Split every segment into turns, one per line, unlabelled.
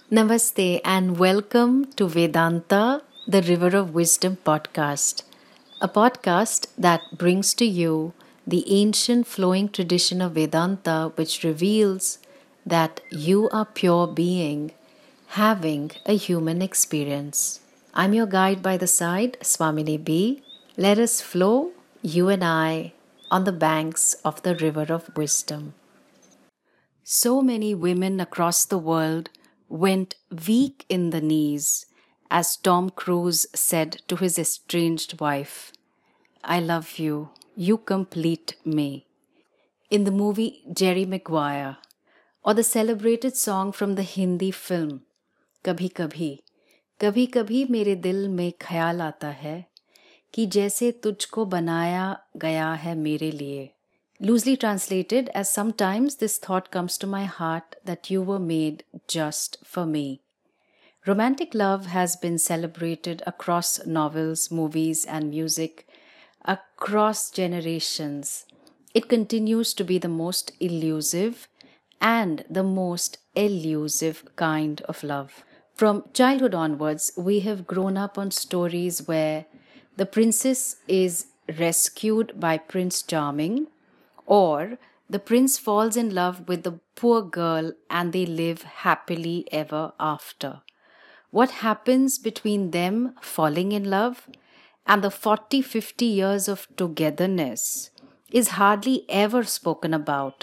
Namaste and welcome to Vedanta, the River of Wisdom podcast, a podcast that brings to you the ancient flowing tradition of Vedanta, which reveals that you are pure being having a human experience. I'm your guide by the side, Swamini B. Let us flow, you and I, on the banks of the River of Wisdom. So many women across the world went weak in the knees as Tom Cruise said to his estranged wife, I love you, you complete me. In the movie Jerry Maguire, or the celebrated song from the Hindi film Kabhi Kabhi, कभी कभी मेरे दिल में ख्याल आता है कि जैसे तुझको बनाया गया है मेरे लिए. Loosely translated as sometimes this thought comes to my heart that you were made just for me. Romantic love has been celebrated across novels, movies, and music, across generations. It continues to be the most elusive and the most elusive kind of love. From childhood onwards, we have grown up on stories where the princess is rescued by Prince Charming, or the prince falls in love with the poor girl and they live happily ever after. What happens between them falling in love and the 40-50 years of togetherness is hardly ever spoken about.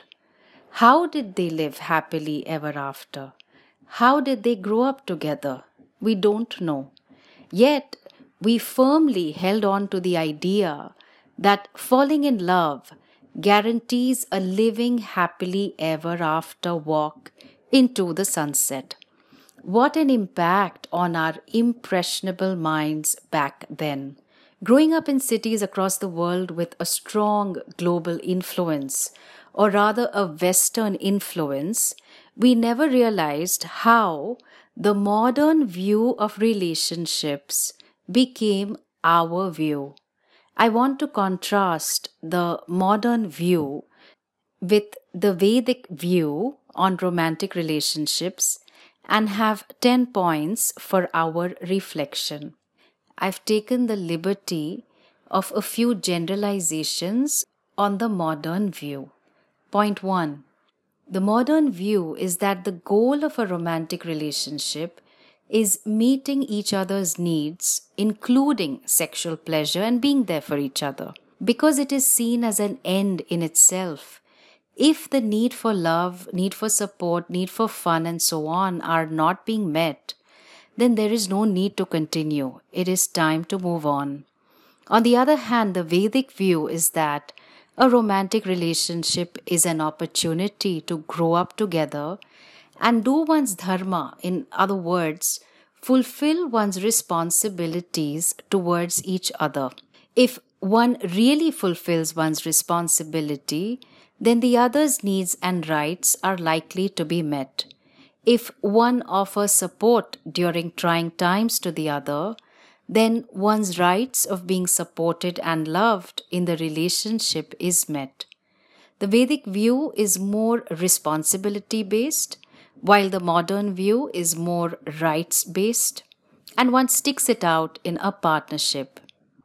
How did they live happily ever after? How did they grow up together? We don't know. Yet, we firmly held on to the idea that falling in love guarantees a living happily ever after walk into the sunset. What an impact on our impressionable minds back then. Growing up in cities across the world with a strong global influence, or rather a Western influence, we never realized how the modern view of relationships became our view. I want to contrast the modern view with the Vedic view on romantic relationships and have 10 points for our reflection. I've taken the liberty of a few generalizations on the modern view. Point 1. The modern view is that the goal of a romantic relationship is meeting each other's needs, including sexual pleasure, and being there for each other, because it is seen as an end in itself. If the need for love, need for support, need for fun, and so on are not being met, then there is no need to continue. It is time to move on. On the other hand, the Vedic view is that a romantic relationship is an opportunity to grow up together and do one's dharma, in other words, fulfill one's responsibilities towards each other. If one really fulfills one's responsibility, then the other's needs and rights are likely to be met. If one offers support during trying times to the other, then one's rights of being supported and loved in the relationship is met. The Vedic view is more responsibility based, while the modern view is more rights based, and one sticks it out in a partnership.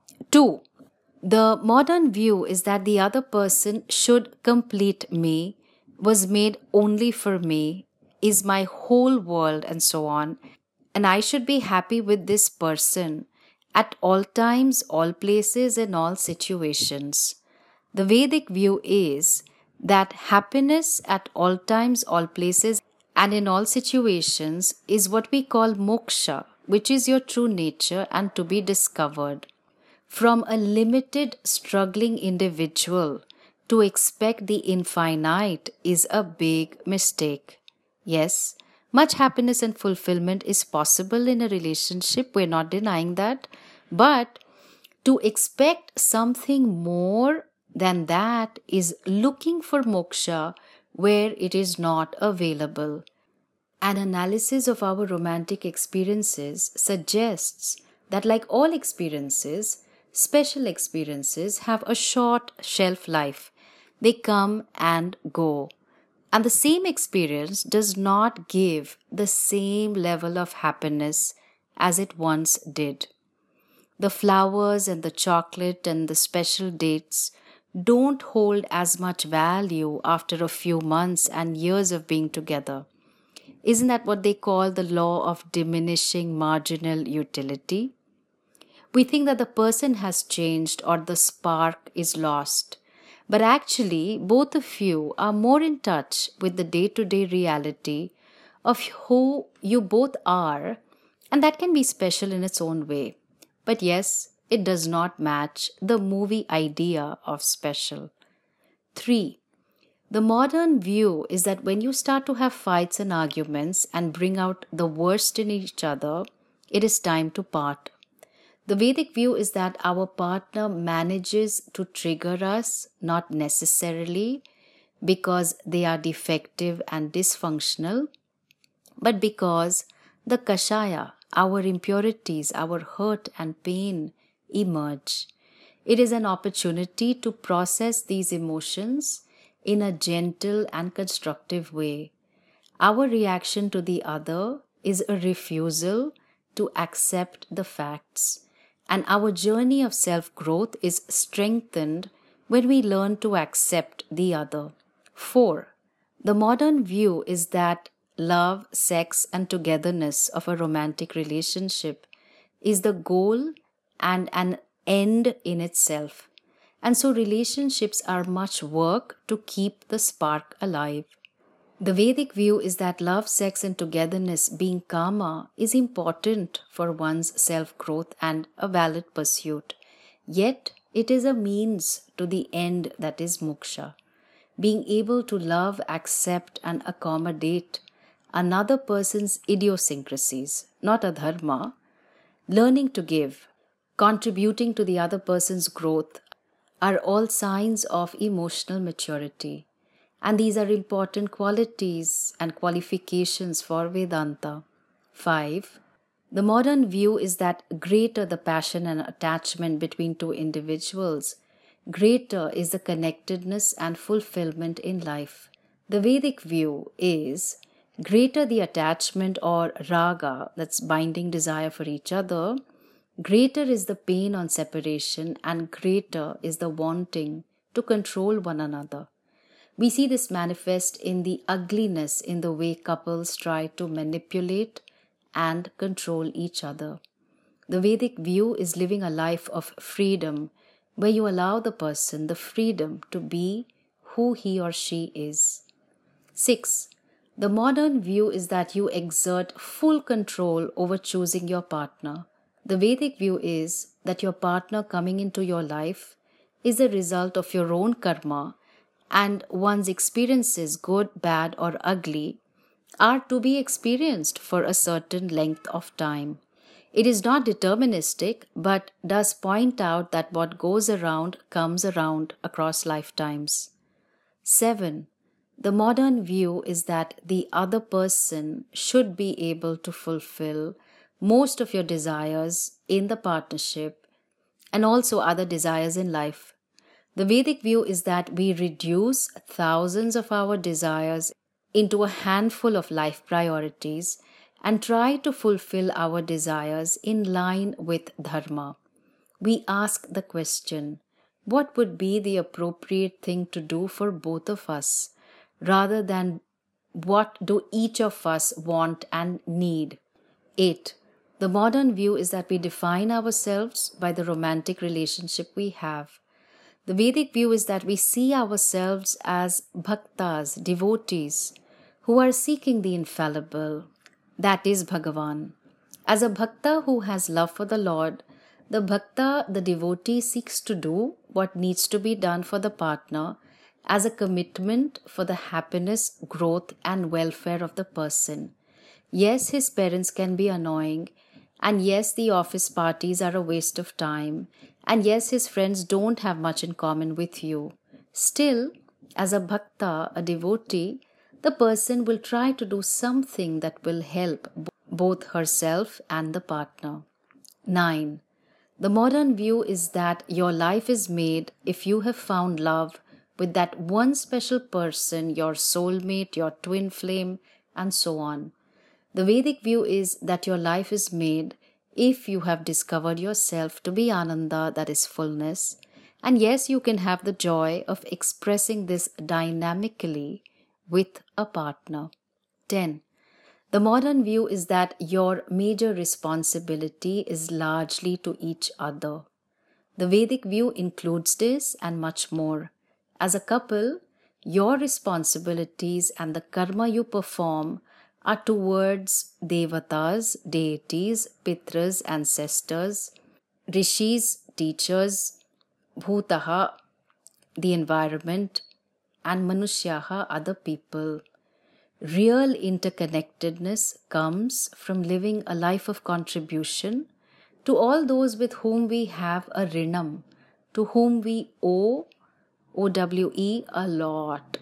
2. The modern view is that the other person should complete me, was made only for me, is my whole world, and so on, and I should be happy with this person at all times, all places, and all situations. The Vedic view is that happiness at all times, all places, and in all situations is what we call moksha, which is your true nature and to be discovered. From a limited, struggling individual to expect the infinite is a big mistake. Yes, much happiness and fulfillment is possible in a relationship, we're not denying that, but to expect something more than that is looking for moksha where it is not available. An analysis of our romantic experiences suggests that, like all experiences, special experiences have a short shelf life. They come and go. And the same experience does not give the same level of happiness as it once did. The flowers and the chocolate and the special dates don't hold as much value after a few months and years of being together. Isn't that what they call the law of diminishing marginal utility? We think that the person has changed or the spark is lost. But actually, both of you are more in touch with the day to day reality of who you both are, and that can be special in its own way. But yes, it does not match the movie idea of special. 3. The modern view is that when you start to have fights and arguments and bring out the worst in each other, it is time to part. The Vedic view is that our partner manages to trigger us, not necessarily because they are defective and dysfunctional, but because the kashaya, our impurities, our hurt and pain emerge. It is an opportunity to process these emotions in a gentle and constructive way. Our reaction to the other is a refusal to accept the facts, and our journey of self growth is strengthened when we learn to accept the other. 4. The modern view is that love, sex, and togetherness of a romantic relationship is the goal and an end in itself. And so relationships are much work to keep the spark alive. The Vedic view is that love, sex, and togetherness, being karma, is important for one's self growth and a valid pursuit. Yet, it is a means to the end that is moksha. Being able to love, accept, and accommodate another person's idiosyncrasies, not a dharma, learning to give, contributing to the other person's growth, are all signs of emotional maturity. And these are important qualities and qualifications for Vedanta. 5. The modern view is that greater the passion and attachment between two individuals, greater is the connectedness and fulfillment in life. The Vedic view is greater the attachment or raga, that's binding desire for each other, greater is the pain on separation, and greater is the wanting to control one another. We see this manifest in the ugliness in the way couples try to manipulate and control each other. The Vedic view is living a life of freedom where you allow the person the freedom to be who he or she is. 6. The modern view is that you exert full control over choosing your partner. The Vedic view is that your partner coming into your life is a result of your own karma, and one's experiences, good, bad, or ugly, are to be experienced for a certain length of time. It is not deterministic, but does point out that what goes around comes around across lifetimes. 7. The modern view is that the other person should be able to fulfill most of your desires in the partnership and also other desires in life. The Vedic view is that we reduce thousands of our desires into a handful of life priorities and try to fulfill our desires in line with dharma. We ask the question, what would be the appropriate thing to do for both of us, rather than what do each of us want and need. 8. The modern view is that we define ourselves by the romantic relationship we have. The Vedic view is that we see ourselves as bhaktas, devotees, who are seeking the infallible, that is Bhagavan. As a bhakta who has love for the Lord, the bhakta, the devotee, seeks to do what needs to be done for the partner as a commitment for the happiness, growth, and welfare of the person. Yes, his parents can be annoying, and yes, the office parties are a waste of time, and yes, his friends don't have much in common with you. Still, as a bhakta, a devotee, the person will try to do something that will help both herself and the partner. 9. The modern view is that your life is made if you have found love with that one special person, your soulmate, your twin flame, and so on. The Vedic view is that your life is made if you have discovered yourself to be Ananda, that is fullness. And yes, you can have the joy of expressing this dynamically with a partner. 10. The modern view is that your major responsibility is largely to each other. The Vedic view includes this and much more. As a couple, your responsibilities and the karma you perform are towards devatas, deities, pitras, ancestors, rishis, teachers, bhutaha, the environment, and manushyaha, other people. Real interconnectedness comes from living a life of contribution to all those with whom we have a rinam, to whom we owe, OWE, a lot.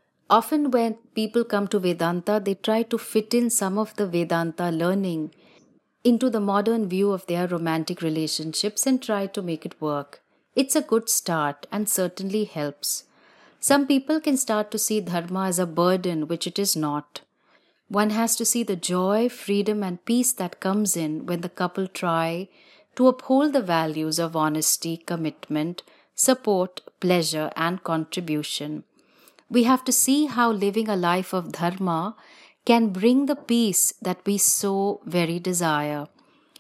Often when people come to Vedanta, they try to fit in some of the Vedanta learning into the modern view of their romantic relationships and try to make it work. It's a good start and certainly helps. Some people can start to see dharma as a burden, which it is not. One has to see the joy, freedom, and peace that comes in when the couple try to uphold the values of honesty, commitment, support, pleasure, and contribution. We have to see how living a life of dharma can bring the peace that we so very desire.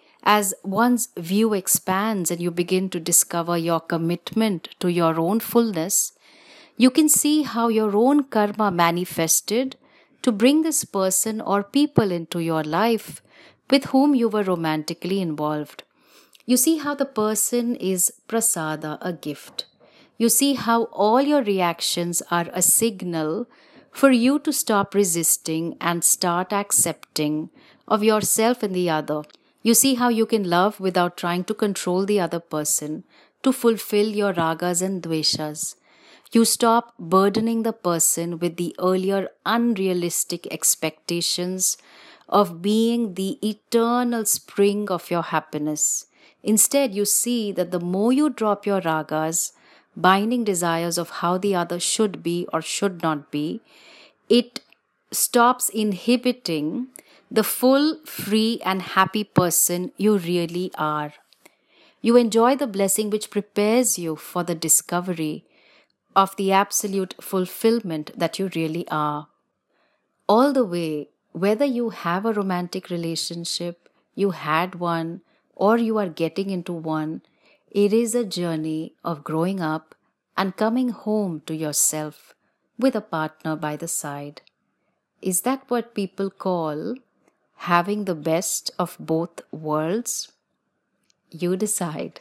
As one's view expands and you begin to discover your commitment to your own fullness, you can see how your own karma manifested to bring this person or people into your life with whom you were romantically involved. You see how the person is prasada, a gift. You see how all your reactions are a signal for you to stop resisting and start accepting of yourself and the other. You see how you can love without trying to control the other person to fulfill your ragas and dveshas. You stop burdening the person with the earlier unrealistic expectations of being the eternal spring of your happiness. Instead, you see that the more you drop your ragas, binding desires of how the other should be or should not be, it stops inhibiting the full, free, and happy person you really are. You enjoy the blessing which prepares you for the discovery of the absolute fulfillment that you really are. All the way, whether you have a romantic relationship, you had one, or you are getting into one, it is a journey of growing up and coming home to yourself with a partner by the side. Is that what people call having the best of both worlds? You decide.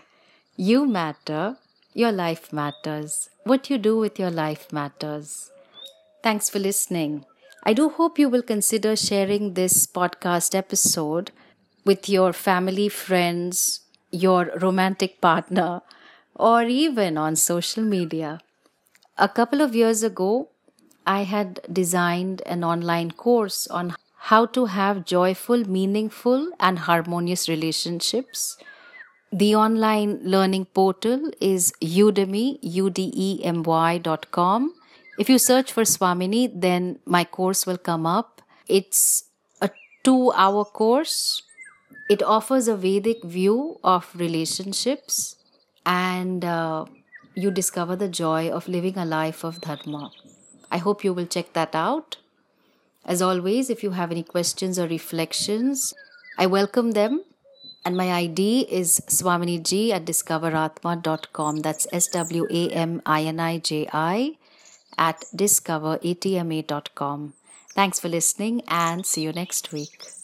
You matter. Your life matters. What you do with your life matters. Thanks for listening. I do hope you will consider sharing this podcast episode with your family, friends, your romantic partner, or even on social media. A couple of years ago, I had designed an online course on how to have joyful, meaningful, and harmonious relationships. The online learning portal is Udemy, udemy.com. If you search for Swamini, then my course will come up. It's a 2-hour course. It offers a Vedic view of relationships and you discover the joy of living a life of dharma. I hope you will check that out. As always, if you have any questions or reflections, I welcome them. And my ID is swaminiji at discoveratma.com. That's SWAMINIJI at discoveratma.com. Thanks for listening and see you next week.